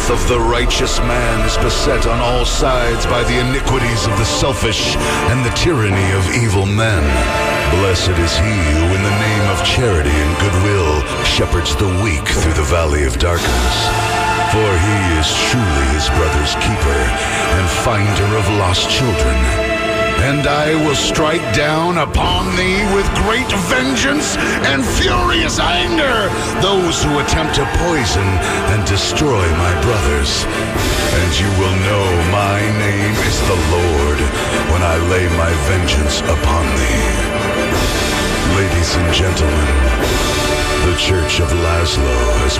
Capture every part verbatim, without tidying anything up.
path of the righteous man is beset on all sides by the iniquities of the selfish and the tyranny of evil men. Blessed is he who in the name of charity and goodwill shepherds the weak through the valley of darkness. For he is truly his brother's keeper and finder of lost children. And I will strike down upon thee with great vengeance and furious anger those who attempt to poison and destroy my brothers. And you will know my name is the Lord when I lay my vengeance upon thee. Ladies and gentlemen, the Church of Laszlo has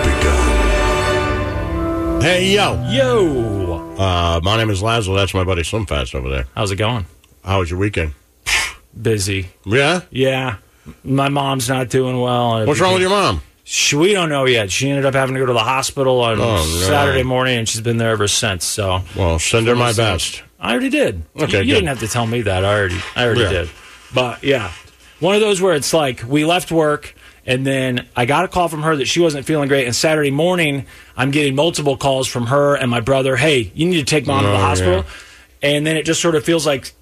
begun. Hey, yo. Yo. Uh, my name is Laszlo. That's my buddy Slim Fast over there. How's it going? How was your weekend? Busy. Yeah? Yeah. My mom's not doing well. What's wrong with your mom? She, we don't know yet. She ended up having to go to the hospital on Oh, no. Saturday morning, and she's been there ever since. So, Well, send her my best. I already did. Okay, you, you good. didn't have to tell me that. I already, I already Yeah. did. But yeah, one of those where it's like we left work, and then I got a call from her that she wasn't feeling great. And Saturday morning, I'm getting multiple calls from her and my brother. Hey, you need to take mom to the Oh, hospital. yeah. And then it just sort of feels like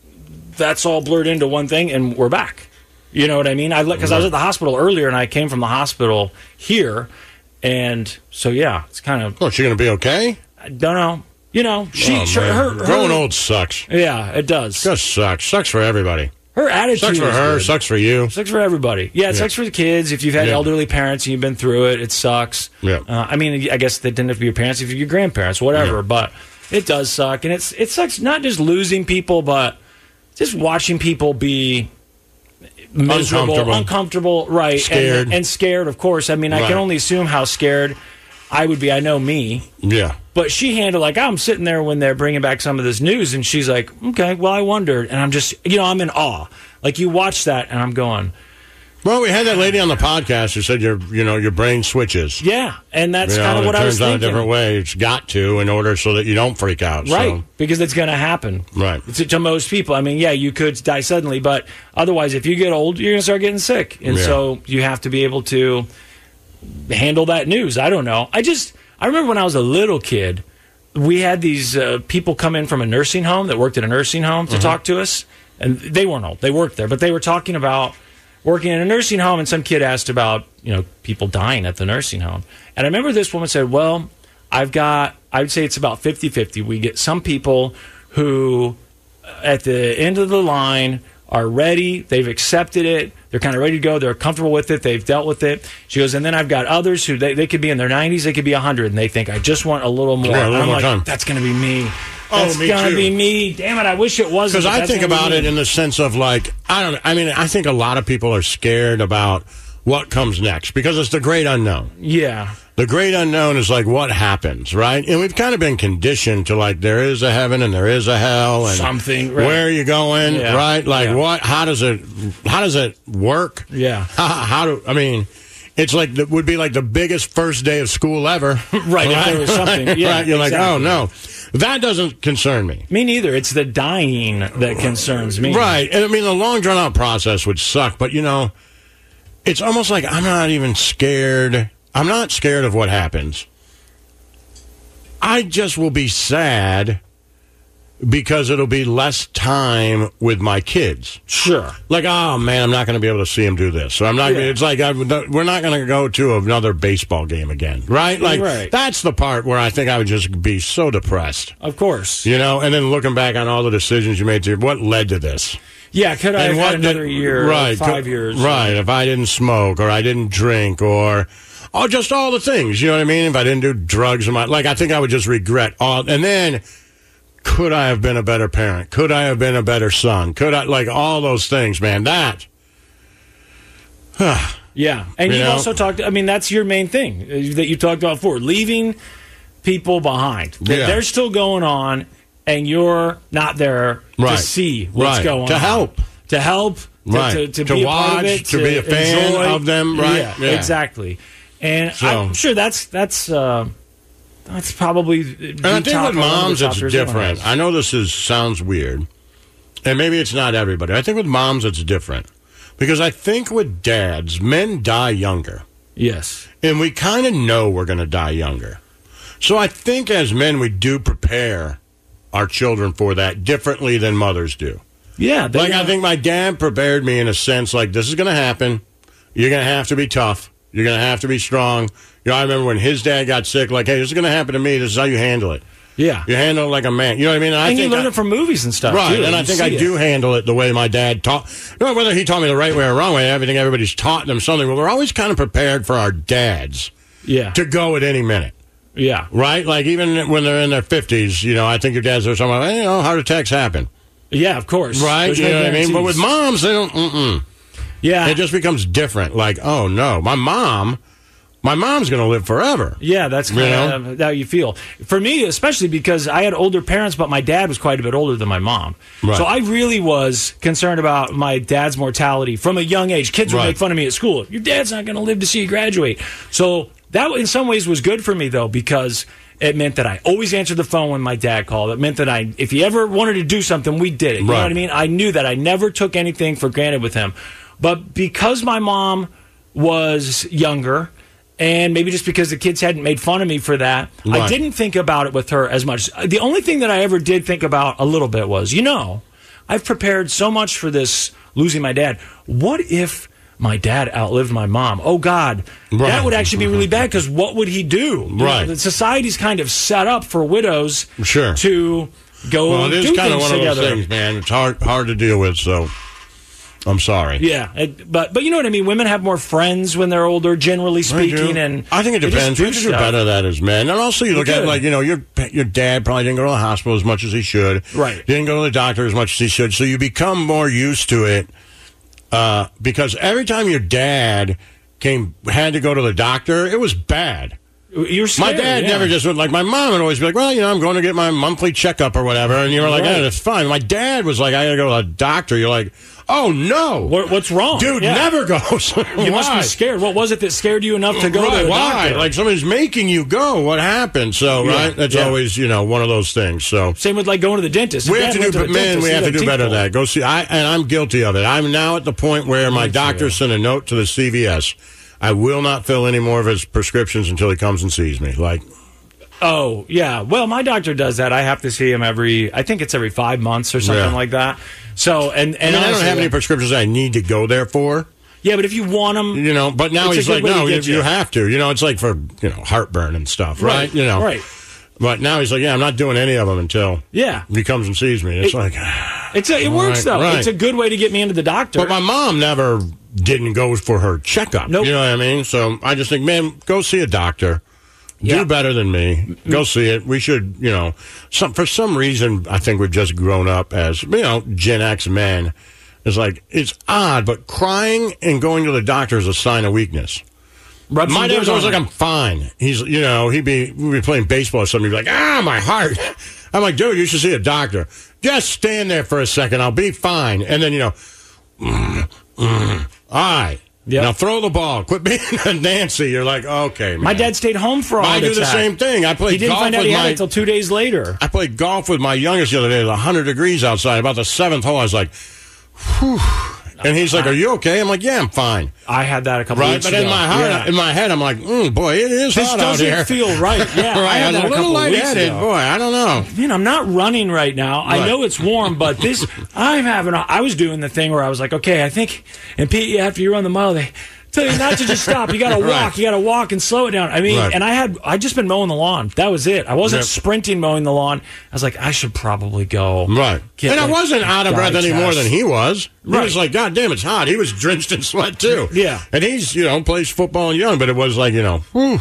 that's all blurred into one thing, and we're back. You know what I mean? I because I was at the hospital earlier, and I came from the hospital here, and so yeah, it's kind of. Oh, is she going to be okay? I don't know. You know, she, Oh, she man. her, her Growing old sucks. Yeah, it does. Just sucks. Sucks for everybody. Her attitude Sucks for is her. good. Sucks for you. Sucks for everybody. Yeah, it Yeah. sucks for the kids. If you've had Yeah. elderly parents and you've been through it, it sucks. Yeah. Uh, I mean, I guess they didn't have to be your parents. If you're your grandparents, whatever. Yeah. But it does suck, and it's it sucks not just losing people, but just watching people be miserable, Uncomfortable. uncomfortable, right? Scared. and, and scared. Of course. I mean, I Right. can only assume how scared I would be. I know me. Yeah. But she handled like I'm sitting there when they're bringing back some of this news, and she's like, "Okay, well, I wondered," and I'm just, you know, I'm in awe. Like you watch that, and I'm going, Well, we had that lady on the podcast who said your, you know, your brain switches. "Yeah," and that's You kind know, of what it I was turns out a thinking, different way. It's got to in order so that you don't freak out. right? So. Because it's going to happen, Right. To, to most people. I mean, yeah, you could die suddenly, but otherwise, if you get old, you're going to start getting sick, and Yeah. so you have to be able to handle that news. I don't know. I just, I remember when I was a little kid. We had these uh, people come in from a nursing home that worked at a nursing home to Mm-hmm. talk to us. And they weren't old. They worked there. But they were talking about working in a nursing home. And some kid asked about, you know, people dying at the nursing home. And I remember this woman said, well, I've got, I would say it's about fifty-fifty. We get some people who, at the end of the line, are ready. They've accepted it. They're kind of ready to go. They're comfortable with it. They've dealt with it. She goes, and then I've got others who, they, they could be in their nineties. They could be one hundred. And they think, I just want a little more. Yeah, a little And I'm more like, time. that's going to be me. Oh, That's me going to too. be me. Damn it. I wish it wasn't. Because but I that's think gonna be about me. it in the sense of like, I don't I mean, I think a lot of people are scared about what comes next because it's the great unknown. Yeah. The great unknown is like what happens, right? And we've kind of been conditioned to like there is a heaven and there is a hell and Something, right. where are you going, Yeah. right? Like Yeah. what? How does it? How does it work? Yeah. How, how do I mean? It's like it would be like the biggest first day of school ever, Right, if there was something. Yeah, right? You're like, oh exactly. no, that doesn't concern me. Me neither. It's the dying that concerns me. Right. And I mean, the long drawn out process would suck, but you know, it's almost like I'm not even scared. I'm not scared of what happens. I just will be sad because it'll be less time with my kids. Sure. Like, oh man, I'm not going to be able to see them do this. So I'm not. Yeah. It's like I, we're not going to go to another baseball game again, right? Like Right. that's the part where I think I would just be so depressed. Of course. You know, and then looking back on all the decisions you made, to what led to this? Yeah, could I have had did- another year, right, five co- years? Right, if I didn't smoke or I didn't drink or oh, just all the things, you know what I mean? If I didn't do drugs, in my, like I think I would just regret all. And then, could I have been a better parent? Could I have been a better son? Could I, like all those things, man, that. Yeah. And You you know? also talked, I mean, that's your main thing uh, that you talked about before, leaving people behind. That Yeah. They're still going on, and you're not there Right. to see what's Right. going To on. help. To help. To, Right. to, to, To be a part of watch, it, to be a fan enjoy. of them, right? Yeah, Yeah. exactly. And So- I'm sure that's, that's, uh, that's probably. And I think with moms, it's different. I know this is sounds weird, and maybe it's not everybody. I think with moms, it's different. Because I think with dads, men die younger. Yes. And we kind of know we're going to die younger. So I think as men, we do prepare our children for that differently than mothers do. Yeah. Like, I think my dad prepared me in a sense, like, this is going to happen. You're going to have to be tough. You're going to have to be strong. You know, I remember when his dad got sick, like, hey, this is going to happen to me. This is how you handle it. Yeah. You handle it like a man. You know what I mean? And, I and think you learn I, it from movies and stuff, right, too. and I You think I see do it. handle it the way my dad taught. You know, whether he taught me the right way or wrong way, I think everybody's taught them something. But we're always kind of prepared for our dads Yeah. to go at any minute. Yeah. Right? Like, even when they're in their fifties, you know, I think your dads are something like, hey, you know, heart attacks happen. Yeah, of course. Right? There's You no know what I mean? But with guarantees. moms, they don't, mm-mm. Yeah. It just becomes different. Like, oh, no, my mom, my mom's going to live forever. Yeah, that's You kind of how you feel. For me, especially because I had older parents, but my dad was quite a bit older than my mom. Right. So I really was concerned about my dad's mortality from a young age. Kids would Right. make fun of me at school. Your dad's not going to live to see you graduate. So that, in some ways, was good for me, though, because it meant that I always answered the phone when my dad called. It meant that I, if he ever wanted to do something, we did it. You Right. know what I mean? I knew that. I never took anything for granted with him. But because my mom was younger, and maybe just because the kids hadn't made fun of me for that, I Right. didn't think about it with her as much. The only thing that I ever did think about a little bit was, you know, I've prepared so much for this losing my dad. What if my dad outlived my mom? Oh, God. Right. That would actually be really bad, because what would he do? You Right. know, the society's kind of set up for widows Sure. to go Well, it do is kind of things one of together. those things, man. It's hard, hard to deal with, so I'm sorry. Yeah, it, but but you know what I mean. Women have more friends when they're older, generally I do. speaking, and I think it they just depends. do We should do stuff. better at that as men. And also, you look at it could. like, you know, your your dad probably didn't go to the hospital as much as he should. Right. Didn't go to the doctor as much as he should. So you become more used to it uh, because every time your dad came had to go to the doctor, it was bad. You're My scared, dad yeah. never just went, like, my mom would always be like, well, you know, I'm going to get my monthly checkup or whatever. And you were like, Right. yeah, that's fine. My dad was like, I got to go to the doctor. You're like, oh, no. What, what's wrong, Dude Yeah. never goes. You must be scared. What was it that scared you enough to go right, to the why? doctor? Like, somebody's making you go. What happened? So, Yeah, right? That's yeah. always, you know, one of those things. So, Same with like going to the dentist. we If have to Dad do, went but the man, dentist, we he have to got do teeth better at pulled. that. Go see, I, and I'm guilty of it. I'm now at the point where my doctor sent a note to the C V S. I will not fill any more of his prescriptions until he comes and sees me. Like, Oh, yeah. Well, my doctor does that. I have to see him every, I think it's every five months or something Yeah. like that. So, and, I and mean, I don't honestly, have any prescriptions I need to go there for. yeah, but if you want them, You know, but now It's a he's good like, way to no, you, get you. you have to. You know, it's like for, you know, heartburn and stuff, right? Right, You know, right. But now he's like, yeah, I'm not doing any of them until yeah. he comes and sees me. It's It- like, It's a, it works, Right, though. right. It's a good way to get me into the doctor. but my mom never didn't go for her checkup. Nope. You know what I mean? So I just think, man, go see a doctor. Yeah. Do better than me. Go see it. We should, you know, some for some reason, I think we've just grown up as, you know, Gen X men. It's like, it's odd, but crying and going to the doctor is a sign of weakness. Rub some My dad dirt was always on like, it. I'm fine. He's, you know, he'd be, we'd be playing baseball or something. He'd be like, ah, my heart. I'm like, dude, you should see a doctor. Just stand there for a second. I'll be fine. And then, you know, mm, mm, all right. Yep. Now throw the ball. Quit being a Nancy. You're like, okay, man. My dad stayed home for all I the do the time. same thing. I played He didn't golf find out with he had my- it until two days later. I played golf with my youngest the other day. It was one hundred degrees outside. About the seventh hole, I was like, whew. And he's like, are you okay? I'm like, yeah, I'm fine. I had that a couple Right? weeks But ago. in my heart, Yeah. in my head, I'm like, mm, boy, it is This hot out doesn't here. feel right. Yeah, I right? had I'm that a a little couple weeks lightheaded. ago. Boy, I don't know. Man, I'm not running right now. I Right. know it's warm, but this, I'm having, a, I was doing the thing where I was like, okay, I think, and Pete, after you run the mile, they tell you not to just stop. You got to walk. Right. You got to walk and slow it down. I mean, Right. and I had, I just been mowing the lawn. That was it. I wasn't Yep. sprinting mowing the lawn. I was like, I should probably go. Right. get, and I like, wasn't out of breath any digest. more than he was. He Right. was like, God damn, it's hot. He was drenched in sweat, too. Yeah. And he's, you know, plays football and young, but it was like, you know, whew.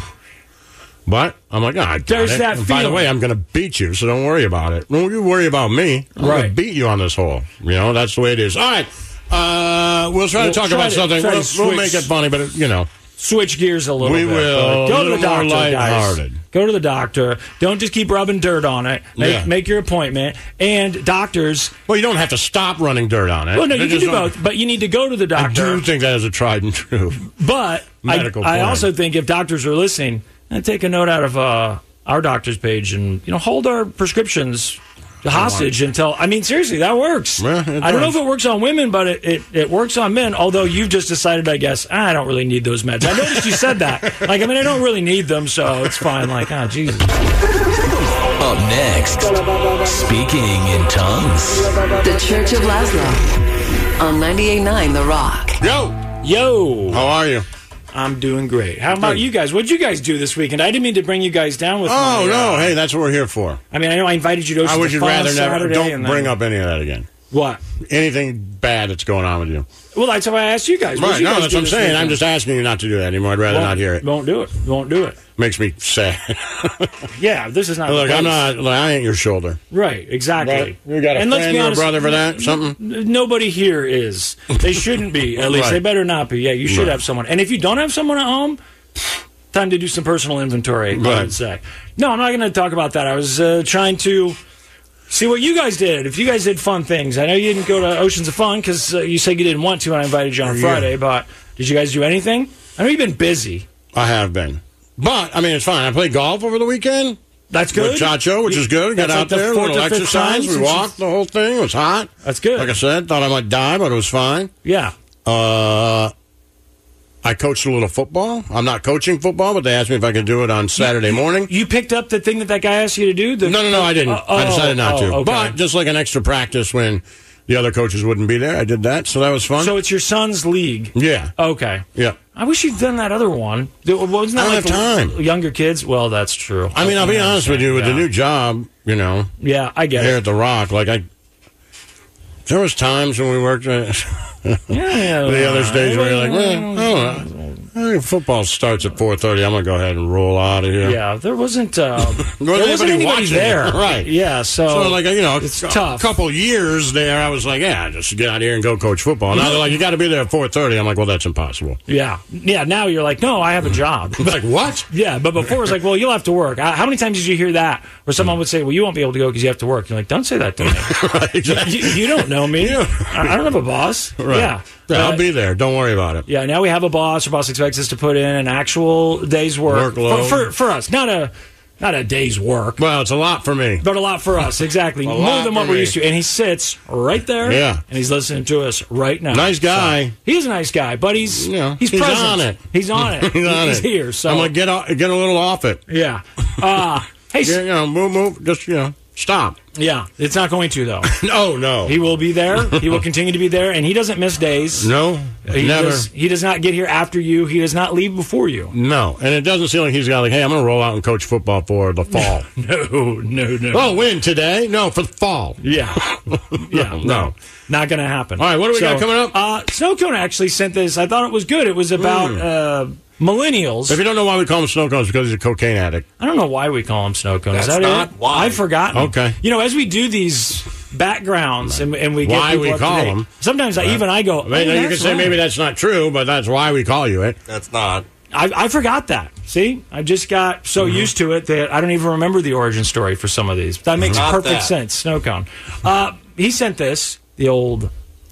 But I'm like, oh, I got There's it. that And by the feeling. way, I'm going to beat you, so don't worry about it. Don't you worry about me. I'm going to Right. beat you on this hole. You know, that's the way it is. All right. Uh, we'll try We'll to talk try about to- something. try to We'll, we'll switch- make it funny, but, it, you know. Switch gears a little We bit. will. but Go A to the little more doctor, guys. lighthearted. Go to the doctor. Don't just keep rubbing dirt on it. Make, Yeah. make your appointment. And doctors, Well, you don't have to stop running dirt on it. well, no, They you can just do don't- both, but you need to go to the I doctor. do think that is a tried and true. But I, medical I plan. also think if doctors are listening, and take a note out of uh, our doctor's page and, you know, hold our prescriptions hostage until, I mean, seriously, that works. Yeah, it I don't know does. if it works on women, but it, it, it works on men, although you've just decided, I guess, I don't really need those meds. I noticed you said that. Like, I mean, I don't really need them, so it's fine. Like, ah, oh, Jesus. Up next, speaking in tongues. The Church of Laszlo on ninety-eight point nine The Rock. Yo! Yo! How are you? I'm doing great. How about Good. you guys? What'd you guys do this weekend? I didn't mean to bring you guys down with Oh, my, no. uh, Hey, that's what we're here for. I mean, I know I invited you to I Oceans wish of you'd Fun rather never. Saturday. Don't and then- bring up any of that again. What? Anything bad that's going on with you. Well, that's why I asked you guys. What'd Right, you no, guys that's do what I'm this saying. weekend? I'm just asking you not to do that anymore. I'd rather Won't- not hear it. Won't do it. Won't do it. Makes me sad. Yeah, this is not. Look, the I'm place. not. Look, I ain't your shoulder. Right, exactly. Right? You got a and let's friend be or a honest, brother for that? Something? n- Nobody here is. They shouldn't be. At least Right. they better not be. Yeah, you should Right. have someone. And if you don't have someone at home, time to do some personal inventory. I Right. would say. No, I'm not going to talk about that. I was uh, trying to see what you guys did. If you guys did fun things, I know you didn't go to Oceans of Fun because uh, you said you didn't want to, and I invited you on Yeah. Friday. But did you guys do anything? I know you've been busy. I have been. But, I mean, it's fine. I played golf over the weekend. That's good. With Chacho, which is good. Got That's out like the there, a fourth little or fifth exercise. time We since walked the whole thing. It was hot. That's good. Like I said, thought I might die, but it was fine. Yeah. Uh, I coached a little football. I'm not coaching football, but they asked me if I could do it on Saturday morning. You picked up the thing that that guy asked you to do? The, No, no, no, I didn't. Uh, I decided not oh, to. okay. But just like an extra practice when the other coaches wouldn't be there, I did that, so that was fun. So it's your son's league. yeah, Okay. yeah. I wish you'd done that other one. Th- Wasn't that I don't like have the time. younger kids? Well, that's true. I mean, I'll be I honest with you, with the yeah. new job, you know, Yeah, I get here it. at The Rock, like I, there was times when we worked at Yeah, yeah, the other stage where you're like, well, oh, I think football starts at four thirty. I'm going to go ahead and roll out of here. Yeah, there wasn't. Uh, there wasn't anybody anybody watching there, it, right. Yeah, so, So, like, you know, it's a tough. couple years there, I was like, yeah, just get out here and go coach football. Now they're like, you got to be there at four thirty. I'm like, well, that's impossible. Yeah, yeah. Now you're like, no, I have a job. Like, what? Yeah, but before it was like, well, you'll have to work. Uh, How many times did you hear that? Where someone would say, well, you won't be able to go because you have to work. You're like, don't say that to me. Right, exactly. you, you don't know me. Yeah. I I don't have a boss. Right. Yeah. Yeah, I'll But- be there. Don't worry about it. Yeah, now we have a boss. Our boss expects us to put in an actual day's work Workload. For, for, for us. Not a not a day's work, Well, it's a lot for me. but a lot for us. Exactly, more lot than what for we're me. used to. And he sits right there. Yeah. and he's listening to us right now. Nice guy. So, he's a nice guy, but he's Yeah, he's, he's present. on it. He's on it. He's on he's it. here. So I'm going to get, off, get a little off it. yeah. Uh, hey, Yeah, s- you know, move, move. Just, you know, stop. yeah. It's not going to though. No, no. He will be there. He will continue to be there, and he doesn't miss days. no, He never. Does, he does not get here after you. He does not leave before you. No, and it doesn't seem like he's got like, hey, I'm going to roll out and coach football for the fall. No, no, no. Oh, win today? No, for the fall. Yeah. Yeah. No. Not going to happen. All right, what do we got coming up? Uh, Snowcone actually sent this. I thought it was good. It was about uh, millennials. If you don't know why we call him snow cones, because he's a cocaine addict. I don't know why we call them Snowcone. Is That's that not it? why. I've forgotten. Okay. You know, as we do these backgrounds and, and we get Why people we up to call date, them. sometimes I, even I go, I mean, oh, you can that's say right. maybe that's not true, but that's why we call you it. That's not. I, I forgot that. See, I just got so Mm-hmm. used to it that I don't even remember the origin story for some of these. That makes Not perfect that. sense. Snowcone. Uh, he sent this, the old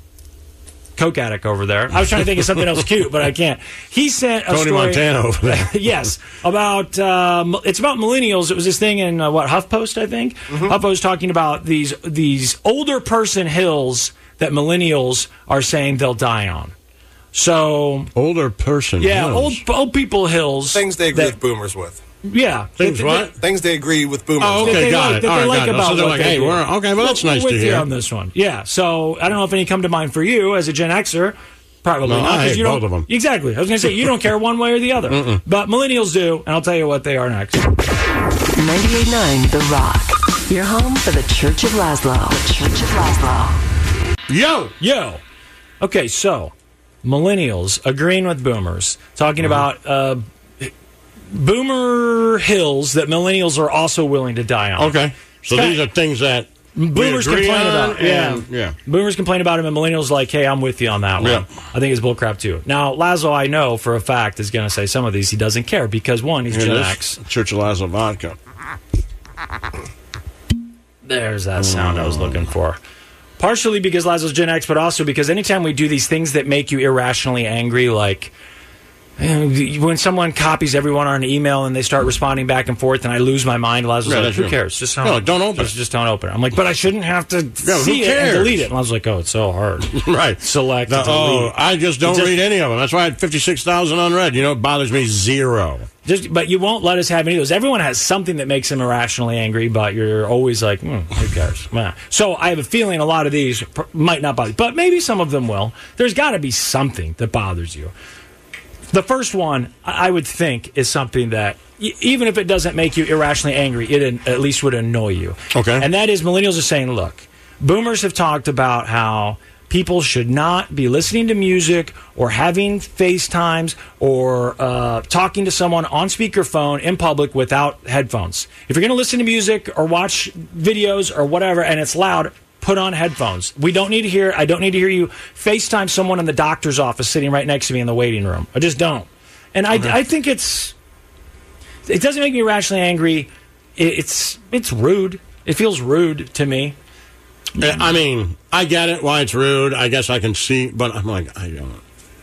coke addict over there. I was trying to think of something else cute, but I can't. He sent a Tony story. Montana over there. Yes, about um, it's about millennials. It was this thing in uh, what HuffPost, I think. Mm-hmm. HuffPost talking about these these older person hills that millennials are saying they'll die on. So Older person. yeah, hills. old old people hills. Things they agree that- with boomers with. Yeah, Things They- what? Things they agree with boomers Oh, with. okay, they got like- it. that All they right, like got it. about So they're what like, they hey, do. we're okay. Well, that's We're nice with to you hear. on this one. Yeah. So I don't know if any come to mind for you as a Gen Xer. Probably No, not. I 'cause hate you don't, both of them. Exactly. I was going to say you don't care one way or the other, but millennials do, and I'll tell you what they are next. ninety-eight point nine The Rock. Your home for the Church of Laszlo. The Church of Laszlo. Yo! Yo. Okay, so millennials agreeing with boomers, talking Mm-hmm. about uh, boomer hills that millennials are also willing to die on. Okay. So Scott- these are things that Boomers we agree complain on, about, yeah. and- yeah. Boomers complain about him, and millennials like, hey, I'm with you on that one. Yeah. I think it's bullcrap too. Now, Lazo, I know for a fact, is going to say some of these he doesn't care because one, he's Here Gen it is. X. Church of Lazlo vodka. There's that sound I was looking for. Partially because Lazo's Gen X, but also because anytime we do these things that make you irrationally angry, like when someone copies everyone on an email and they start responding back and forth, and I lose my mind, Lazo's Yeah, like, that's who true. cares? Just don't, No, don't open just, it. just don't open it. I'm like, but I shouldn't have to who see it and cares? delete it. And I was like, oh, it's so hard. Right. Select, The- delete. oh, I just don't It just- read any of them. That's why I had fifty-six thousand unread. You know, it bothers me zero. Just, but you won't let us have any of those. Everyone has something that makes them irrationally angry, but you're always like, hmm, who cares? Meh. So I have a feeling a lot of these pr- might not bother you, but maybe some of them will. There's got to be something that bothers you. The first one, I I would think, is something that, e- even if it doesn't make you irrationally angry, it an- at least would annoy you. Okay. And that is millennials are saying, look, boomers have talked about how people should not be listening to music or having FaceTimes or uh, talking to someone on speakerphone in public without headphones. If you're going to listen to music or watch videos or whatever and it's loud, put on headphones. We don't need to hear, I don't need to hear you FaceTime someone in the doctor's office sitting right next to me in the waiting room. I just don't. And I, I think it's, it doesn't make me irrationally angry. It, it's, it's rude. It feels rude to me. I mean, I get it, why it's rude. I guess I can see, but I'm like, I don't,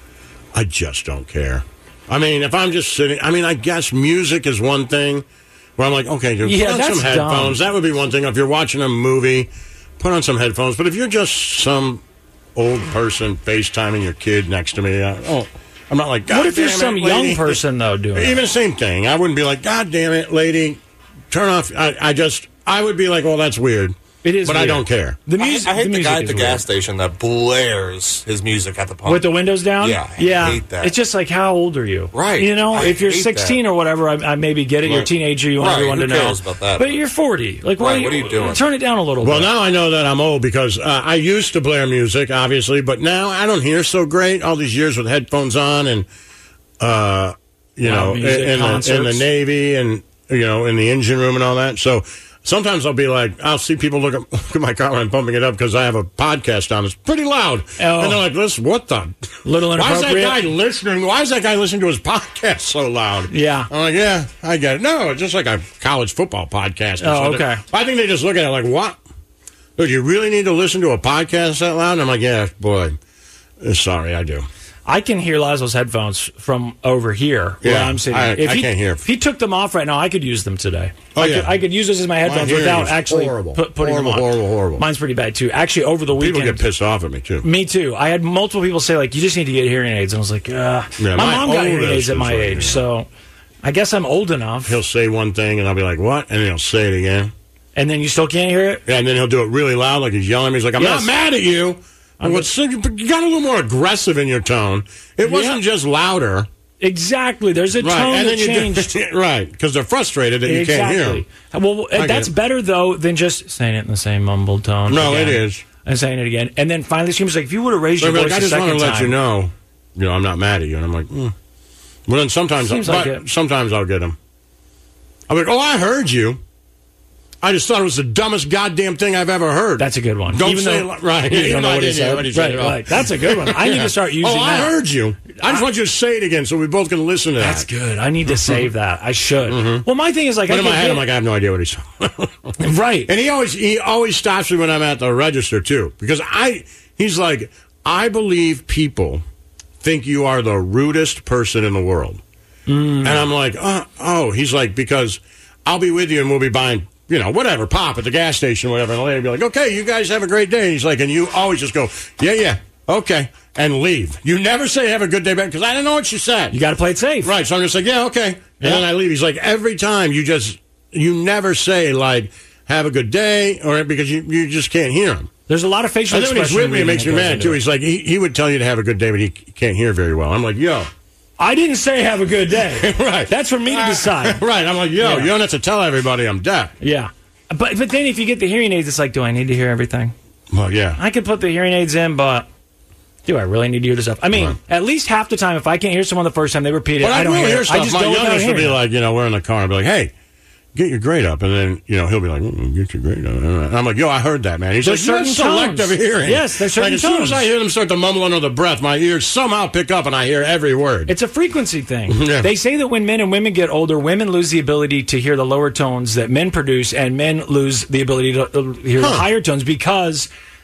I just don't care. I mean, if I'm just sitting, I mean, I guess music is one thing where I'm like, okay, dude, Yeah, put on that's some headphones. dumb. That would be one thing. If you're watching a movie, put on some headphones. But if you're just some old person FaceTiming your kid next to me, I, oh, I'm not like, God What if you're damn it, some young lady. person, though, doing it? Even same thing. I wouldn't be like, God damn it, lady, turn off. I, I just, I would be like, well, that's weird. It is But I weird. don't care. The I, music, I hate the, music guy at is the weird. gas station that blares his music at the pump. With the windows down? Yeah, I yeah. hate that. It's just like, how old are you? Right. You know, I if you're hate sixteen that. or whatever, I, I maybe get it. You're a Right. teenager, you want Right, everyone who to know. cares about that? But you're forty. Like, what, Right, are, what are you doing? Turn it down a little Well, bit. now I know that I'm old because uh, I used to blare music, obviously, but now I don't hear so great. All these years with headphones on and, uh, you Loud know, in, music, in, the, in the concerts. Navy and, you know, in the engine room and all that. So sometimes I'll be like, I'll see people look at, look at my car when I'm pumping it up because I have a podcast on. It's pretty loud. Oh. And they're like, listen, what the? Little Why is that inappropriate. guy listening? Why is that guy listening to his podcast so loud? Yeah. I'm like, yeah, I get it. No, it's just like a college football podcast. or Oh, something. okay. I think they just look at it like, what? Dude, you really need to listen to a podcast that loud? And I'm like, yeah, boy. Uh, Sorry, I do. I can hear Laszlo's headphones from over here where Yeah, I'm sitting. I- if I he, can't hear. If he took them off right now, I could use them today. Oh, I, yeah. could, I could use those as my headphones hearing without is actually horrible. put, putting Horrible, them on. horrible, horrible. Mine's pretty bad, too. Actually, over the People weekend. get pissed off at me, too. Me too. I had multiple people say, like, you just need to get hearing aids. And I was like, uh, Yeah, my, my mom got hearing oldest aids at is my like, age, yeah. so I guess I'm old enough. He'll say one thing, and I'll be like, what? And then he'll say it again. And then you still can't hear it? Yeah, and then he'll do it really loud, like he's yelling at me. He's like, I'm Yes. not mad at you. I'm like, "So you you got a little more aggressive in your tone. It wasn't just louder. Exactly. There's a Right, tone and that then you changed. do, right, because they're frustrated that you can't hear them. Well, I get that's it. better, though, than just saying it in the same mumbled tone. No, again, it is. And saying it again. And then finally, she was like, if you would have raised So your I'll be voice like, I a just want second to let time. you know, you know, I'm not mad at you. And I'm like, mm. Well, then sometimes, Seems I'll, like but it. sometimes I'll get them. I'm like, oh, I heard you. I just thought it was the dumbest goddamn thing I've ever heard. That's a good one. Don't Even say though- it li- right. You Even don't though know I what he didn't hear said. what he said Right, at all. right. That's a good one. I need Yeah. to start using Oh, I that. heard you. I just want you to say it again so we both can listen to that. That's good. I need to save that. I should. Well, my thing is like, But I in my can head, get- I'm like, I have no idea what he's talking. right. And he always he always stops me when I'm at the register too, because I he's like, I believe people think you are the rudest person in the world, Mm. and I'm like, oh, oh, he's like, because I'll be with you and we'll be buying, you know, whatever, pop at the gas station, or whatever, and the lady will be like, okay, you guys have a great day. And he's like, and you always just go, yeah, yeah, okay, and leave. You never say have a good day back because I don't know what you said. You got to play it safe. Right, so I'm just like, yeah, okay. And Yeah. then I leave. He's like, every time you just, you never say, like, have a good day, or because you, you just can't hear him. There's a lot of facial And then when he's with expression me, it reading makes that me goes mad, into too. it. He's like, he, he would tell you to have a good day, but he can't hear very well. I'm like, yo. I didn't say have a good day. Right. That's for me to decide. Right. I'm like, yo, Yeah. you don't have to tell everybody I'm deaf. Yeah. But but then if you get the hearing aids, it's like, do I need to hear everything? Well, yeah. I could put the hearing aids in, but do I really need to hear the stuff? I mean, Right. at least half the time, if I can't hear someone the first time, they repeat it. But I, I don't will hear, hear it. stuff. I just My go without youngest will hearing be it. like, you know, we're in the car. I'll be like, hey, get your grade up. And then, you know, he'll be like, mm, get your grade up. And I'm like, yo, I heard that, man. He's There's like, you have certain selective tones. hearing. Yes, there's certain like, as soon tones. as I hear them start to mumble under the breath, my ears somehow pick up and I hear every word. It's a frequency thing. Yeah. They say that when men and women get older, women lose the ability to hear the lower tones that men produce, and men lose the ability to uh, hear the Huh. higher tones because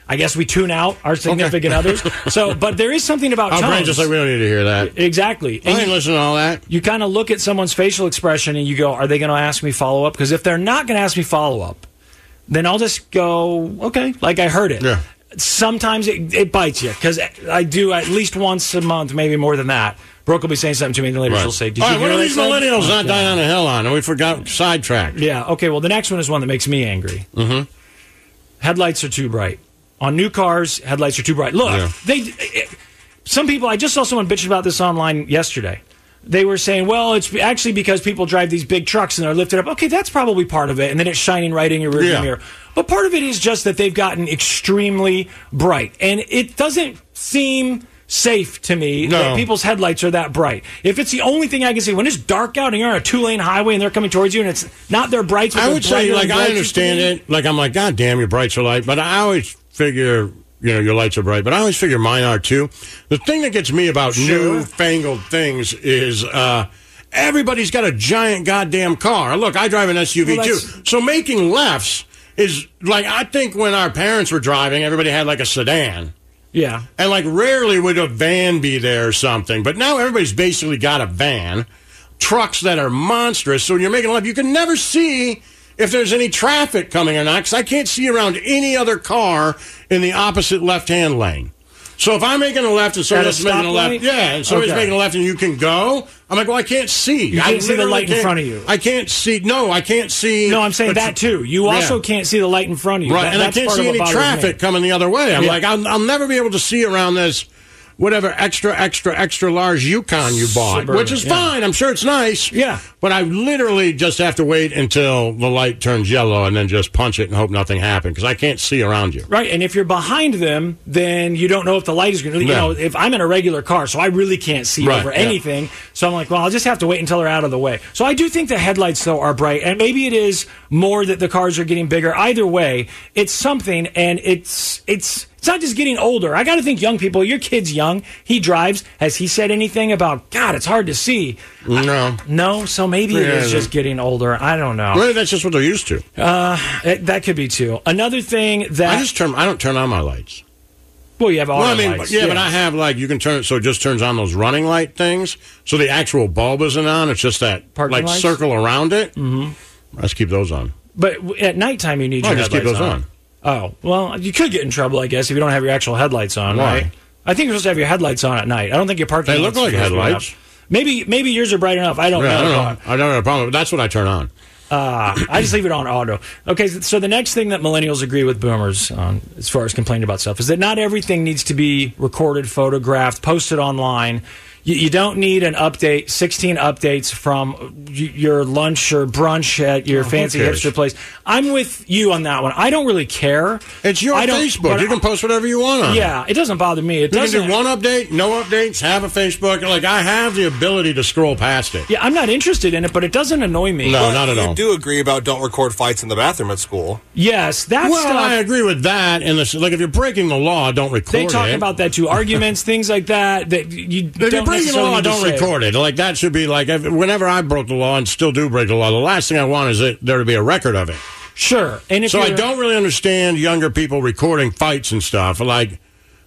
I guess we tune out our significant others. So, but there is something about Our tones. brain's just like, we don't need to hear that. Exactly. I And ain't you, listening to all that. you kind of look at someone's facial expression and you go, are they going to ask me follow up? Because if they're not going to ask me follow up, then I'll just go, okay, like I heard it. Yeah. Sometimes it, it bites you because I do at least once a month, maybe more than that. Brooke will be saying something to me, and later Right. she'll say, Did all you right, what hear are what I these said?" millennials not Okay. dying on the hill on? And we forgot sidetracked. Yeah, okay, well, the next one is one that makes me angry. Mm-hmm. Headlights are too bright. On new cars, headlights are too bright. Look, Yeah. they. It, some people, I just saw someone bitching about this online yesterday. They were saying, well, it's actually because people drive these big trucks and they're lifted up. Okay, that's probably part of it, and then it's shining right in your rearview Yeah. mirror. But part of it is just that they've gotten extremely bright, and it doesn't seem safe to me No. that people's headlights are that bright. If it's the only thing I can see, when it's dark out and you're on a two-lane highway and they're coming towards you and it's not their brights, but I they're would say, brighter like, than I brights understand used to be. it. Like, I'm like, God damn, your brights are light. But I always figure, you know, your lights are bright. But I always figure mine are too. The thing that gets me about Sure. newfangled things is uh, everybody's got a giant goddamn car. Look, I drive an S U V Well, too. that's- So making lefts is like, I think when our parents were driving, everybody had like a sedan. Yeah. And like rarely would a van be there or something. But now everybody's basically got a van. Trucks that are monstrous. So when you're making a left, you can never see if there's any traffic coming or not. Because I can't see around any other car in the opposite left-hand lane. So if I'm making a left and somebody At a else is making a left, stoplight? yeah, and somebody's Okay. making a left and you can go, I'm like, well, I can't see. You I can't see the literally light in can't- front of you. I can't see. No, I can't see. No, I'm saying a tr- that too. You also Yeah. can't see the light in front of you. Right, That- and I that's can't part of see what any bothers traffic me. coming the other way. I'm Yeah. like, I'll, I'll never be able to see around this, whatever extra, extra, extra large Yukon you bought, Suburban, which is yeah. fine. I'm sure it's nice. Yeah. But I literally just have to wait until the light turns yellow and then just punch it and hope nothing happened because I can't see around you. Right, and if you're behind them, then you don't know if the light is going to. You Yeah. know, if I'm in a regular car, so I really can't see Right, over yeah. anything. So I'm like, well, I'll just have to wait until they're out of the way. So I do think the headlights though are bright, and maybe it is more that the cars are getting bigger. Either way, it's something, and it's it's. It's not just getting older. I got to think young people. Your kid's young. He drives. Has he said anything about, God, it's hard to see? No. No, so maybe it Yeah, is just getting older. I don't know. Maybe that's just what they're used to. It- that could be too. Another thing that. I just turn. I don't turn on my lights. well, you have auto Well, I mean, lights. yeah, but I have like you can turn it so it just turns on those running light things. So the actual bulb isn't on. It's just that Parking like lights? circle around it. Mm-hmm. I just keep those on. But w- at nighttime, you need Oh, your just keep headlights those on. on. Oh, well, you could get in trouble, I guess, if you don't have your actual headlights on, Why? right? I think you're supposed to have your headlights on at night. I don't think your parking They lights look like are supposed to be headlights. enough. Maybe maybe yours are bright enough. I don't Yeah, know. I don't know. I don't have a problem. But that's what I turn on. Uh, I just leave it on auto. Okay, so the next thing that millennials agree with boomers on, as far as complaining about stuff, is that not everything needs to be recorded, photographed, posted online. You, you don't need an update, sixteen updates from y- your lunch or brunch at your Oh, who fancy cares? hipster place. I'm with you on that one. I don't really care. It's your I don't- Facebook. but You can post whatever you want on it. Yeah, it doesn't bother me. It You can doesn't. do one update, no updates, have a Facebook. Like, I have the ability to scroll past it. Yeah, I'm not interested in it, but it doesn't annoy me. No, But not at you all. do agree about don't record fights in the bathroom at school. Yes, that Well, stuff. I agree with that. And this, like, if you're breaking the law, don't record They talk it. about that too. Arguments, things like that. That you If you're don't breaking the necessarily law, need to don't say. record it. Like, that should be like, if, whenever I broke the law and still do break the law, the last thing I want is it, there to be a record of it. Sure, and if So I you're- don't really understand younger people recording fights and stuff. Like,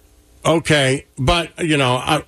okay, but, you know, I,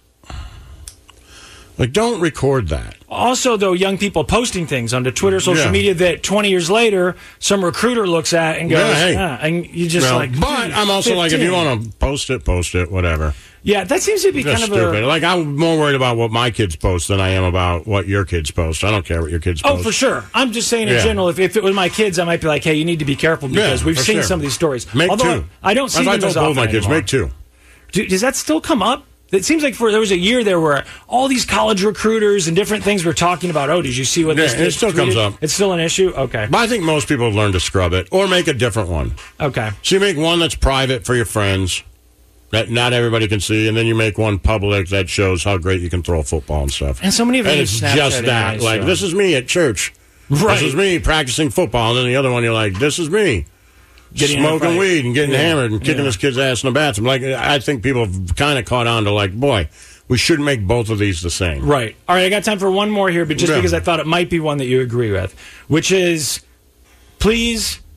like, don't record that. Also, though, young people posting things onto Twitter, social Yeah. media that twenty years later some recruiter looks at and goes, Yeah, hey. ah, and you just Well, like. but I'm also like, if you fifteen. want to post it, post it, whatever. Yeah, that seems to be That's kind of stupid. a. Like, I'm more worried about what my kids post than I am about what your kids post. I don't care what your kids Oh, post. for sure. I'm just saying in Yeah. general, if, if it was my kids, I might be like, hey, you need to be careful because Yeah, we've for seen sure. some of these stories. Make Although two. I don't see If them I told as both often my kids, anymore. make two. Do, does that still come up? It seems like for there was a year there where all these college recruiters and different things were talking about. Oh, did you see what Yeah, this it kid still comes tweeted? up. It's still an issue. Okay, But I think most people have learned to scrub it or make a different one. okay. So you make one that's private for your friends that not everybody can see, and then you make one public that shows how great you can throw a football and stuff. And so many of them And use it's Snapchat just that. anyways, Like, so- this is me at church. Right. This is me practicing football. And then the other one, you're like, this is me. Getting in a smoking fight. weed and getting Yeah. hammered and kicking Yeah. this kid's ass in the bathroom. Like, I think people have kind of caught on to, like, boy, we should make both of these the same. Right. All right, I got time for one more here, but just Yeah. because I thought it might be one that you agree with, which is please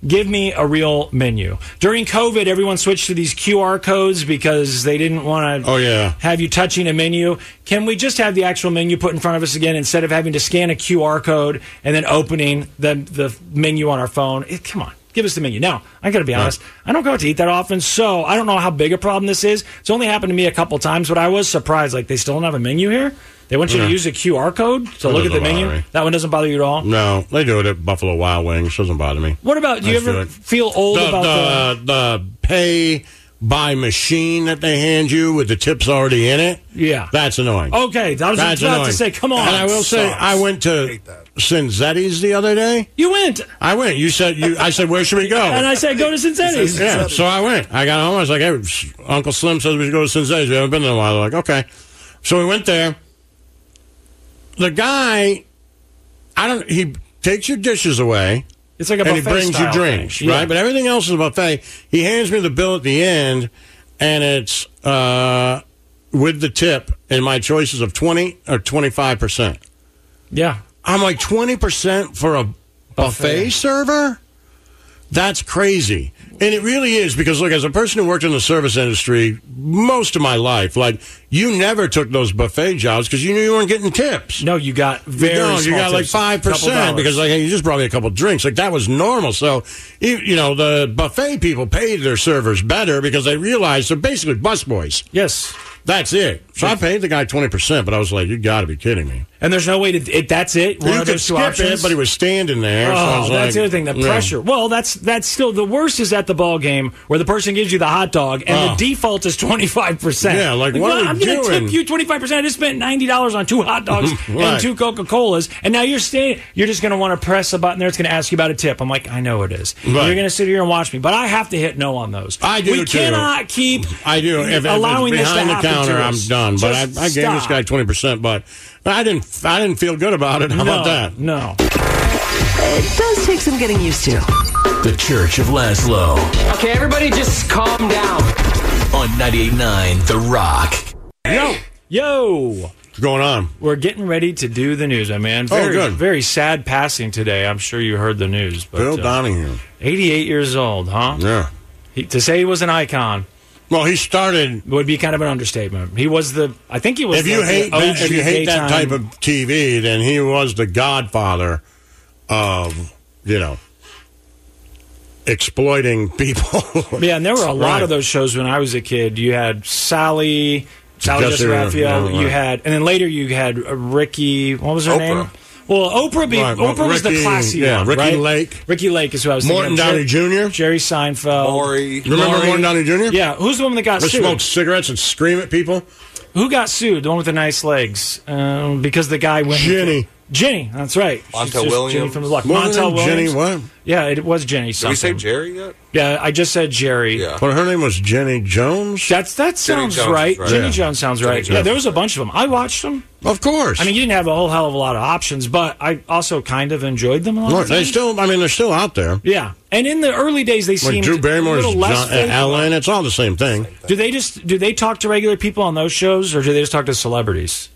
Give me a real menu. During COVID, everyone switched to these Q R codes because they didn't want to Oh, yeah. have you touching a menu. Can we just have the actual menu put in front of us again instead of having to scan a Q R code and then opening the, the menu on our phone? It, come on. Give us the menu. Now, I got to be honest, I don't go out to eat that often, so I don't know how big a problem this is. It's only happened to me a couple times, but I was surprised. Like, they still don't have a menu here? They want you Yeah. to use a Q R code to That look at the doesn't menu? bother me. That one doesn't bother you at all? No, they do it at Buffalo Wild Wings. Doesn't bother me. What about, do you I ever feel it. feel old The, about the... the, the pay by machine that they hand you with the tips already in it? Yeah. That's annoying. Okay, I was That's about annoying. to say, come on. And I will say, sucks. I went to Hate that. Cinzetti's the other day. You went, I went. You said you. I said, where should we go? and I said, go to Cincinnati's. Yeah, so I went. I got home. I was like, hey, Uncle Slim says we should go to Cinzetti's. We haven't been there in a while. They're like, okay. So we went there. The guy, I don't. He takes your dishes away. It's like a and he buffet brings you style drinks, thing. right? Yeah. But everything else is a buffet. He hands me the bill at the end, and it's uh, with the tip, and my choices of twenty or twenty-five percent. Yeah. I'm like, twenty percent for a buffet, Buffet. server? That's crazy. And it really is, because, look, as a person who worked in the service industry most of my life, like, you never took those buffet jobs because you knew you weren't getting tips. No, you got very You don't. small You got like tips, five couple percent dollars. because like hey, you just brought me a couple drinks. Like that was normal. So you, you know the buffet people paid their servers better because they realized they're basically busboys. Yes. That's it. So I paid the guy twenty percent, but I was like, you got to be kidding me. And there's no way to. It, that's it. One you of could those two skip options. it, but he was standing there. Oh, so I was that's like, the other thing. The yeah. pressure. Well, that's that's still the worst. Is at the ball game where the person gives you the hot dog and Oh. the default is twenty five percent. Yeah, like, what are we I'm going to doing? tip you twenty five percent. I just spent ninety dollars on two hot dogs Right. and two Coca Colas, and now you're staying. You're just going to want to press a button there. It's going to ask you about a tip. I'm like, I know it is. Right. You're going to sit here and watch me, but I have to hit no on those. I do, We too. cannot keep. I do. If, if allowing it's this to behind the happen counter, to I'm us. done. But I, Just I gave this stop. guy twenty percent, but I didn't. I didn't feel good about it. How no, about that? No. It does take some getting used to. The Church of Laszlo Okay, everybody just calm down. on ninety-eight point nine The Rock. Yo, yo. What's going on? We're getting ready to do the news, my man. Oh, Very, good. very sad passing today. I'm sure you heard the news. But, Bill uh, Donahue. eighty-eight years old, huh? Yeah. He, to say he was an icon Well, he started. would be kind of an understatement. He was the, I think he was If you like the hate that, O G if you hate that daytime- type of T V, then he was the godfather of you know exploiting people. Yeah, and there were a lot Right. of those shows when I was a kid. You had Sally, Sally Jesse Jessica Raphael. yeah, You right. had, and then later you had uh, Ricky. What was her Oprah. name? Well, Oprah. Be, Right, well, Oprah was the Ricky- classy yeah, one, Ricky right? Lake. Ricky Lake is who I was Morton thinking of. Downey Junior Jerry Seinfeld. Maury. Remember Maury. Morton Downey Junior? Yeah, who's the one that got They sued? smoke cigarettes and scream at people. Who got sued? The one with the nice legs. Um, because the guy went. Jenny. Jenny, that's right. She's Montel just Williams. Jenny from the block. What was her Montel name? Williams. Jenny what? Yeah, it was Jenny Did we say something. Jerry yet? Yeah, I just said Jerry. Yeah. Well, her name was Jenny Jones. That's that sounds Jones right. is right. Jenny Yeah. Jones sounds Jenny right. Jones. Yeah, there was a bunch of them. I watched them. Of course. I mean, you didn't have a whole hell of a lot of options, but I also kind of enjoyed them a lot. Look, of they times. still. I mean, they're still out there. Yeah, and in the early days, they Like seemed Drew Barrymore's a little less John, faithful. Ellen. It's all the same thing. Do they just do they talk to regular people on those shows, or do they just talk to celebrities?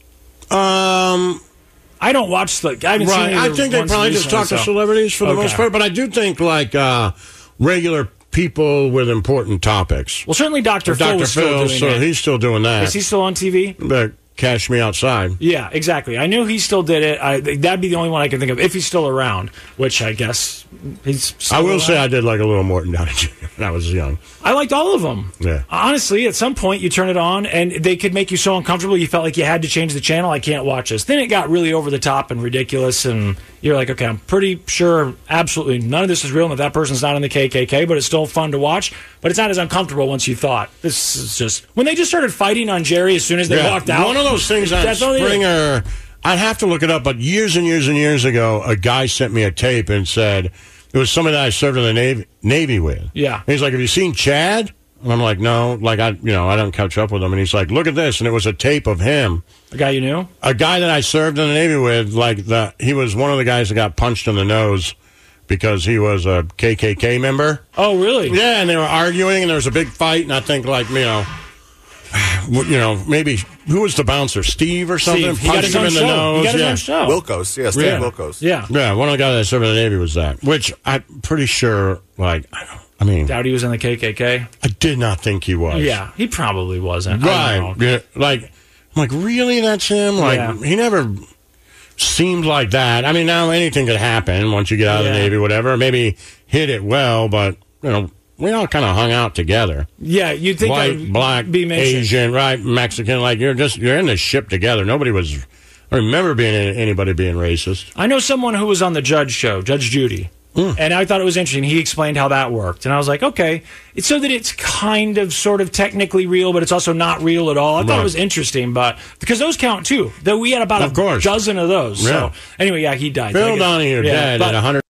Um. I don't watch the. I haven't seen Right. any of I the think they ones probably just recently, talk to so- celebrities for the Okay. most part, but I do think like uh, regular people with important topics. Well, certainly Doctor Phil Doctor was still Phil, doing so it. he's still doing that. Is he still on T V? But Cash Me Outside. Yeah, exactly. I knew he still did it. I, that'd be the only one I can think of if he's still around, which I guess he's. Still I will around. say I did like a little Morton Downey Junior when I was young. I liked all of them. Yeah. Honestly, at some point you turn it on and they could make you so uncomfortable you felt like you had to change the channel. I can't watch this. Then it got really over the top and ridiculous, and you're like, okay, I'm pretty sure absolutely none of this is real and that that person's not in the K K K, but it's still fun to watch. But it's not as uncomfortable once you thought. This is just when they just started fighting on Jerry as soon as they Yeah. walked out. One of those things on That's all they did. Springer, I'd have to look it up, but years and years and years ago, a guy sent me a tape and said, it was somebody that I served in the Navy, Navy with. Yeah. And he's like, have you seen Chad? And I'm like, no, like I, you know, I don't catch up with him. And he's like, look at this. And it was a tape of him. A guy you knew? A guy that I served in the Navy with, like the, he was one of the guys that got punched in the nose because he was a K K K member. Oh, really? Yeah, and they were arguing, and there was a big fight, and I think, like, you know, you know, maybe who was the bouncer? Steve or something? Steve. He got Punched his him own in the show. nose. He got his yeah. own show. Wilkos, yeah, Steve Yeah. Wilkos. Yeah. Yeah, one of the guys that served in the Navy was that. Which I'm pretty sure, like, I don't. I mean, Doubt he was in the K K K. I did not think he was. Yeah, he probably wasn't. I don't Right. know. Yeah, like, I'm like, really? That's him? Like, Yeah. he never seemed like that. I mean, now anything could happen once you get out of Yeah. the Navy, whatever. Maybe hit it well, but, you know, we all kind of hung out together. Yeah, you'd think White, I'd black, be mentioned. Asian, right, Mexican. Like, you're just, you're in this ship together. Nobody was, I remember being anybody being racist. I know someone who was on the Judge show, Judge Judy. Mm. And I thought it was interesting. He explained how that worked. And I was like, okay. It's so that it's kind of sort of technically real, but it's also not real at all. I thought Right. it was interesting, but because those count too. Though we had about Of a course. dozen of those. Yeah. So anyway, yeah, he died. Phil So I guess- Donahue yeah, dead but- at one hundred.